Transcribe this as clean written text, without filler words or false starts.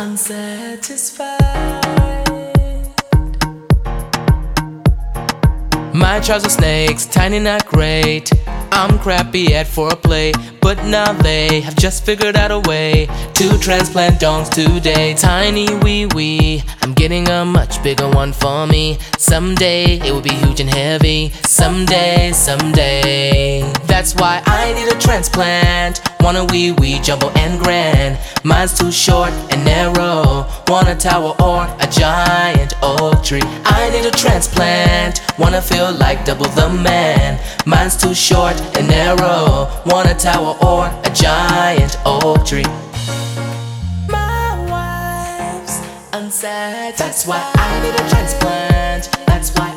unsatisfied. My trousers snakes, tiny not great. I'm crappy at foreplay, but now they have just figured out a way to transplant dongs today. Tiny wee wee, I'm getting a much bigger one for me. Someday it will be huge and heavy. Someday, someday. That's why I need a transplant. Want a wee wee jumbo and grand. Mine's too short and narrow. Want a tower or a giant oak tree. I need a transplant. Wanna feel like double the man. Mine's too short and narrow. Want a tower or a giant oak tree. My wife's unsatisfied. That's why I need a transplant. That's why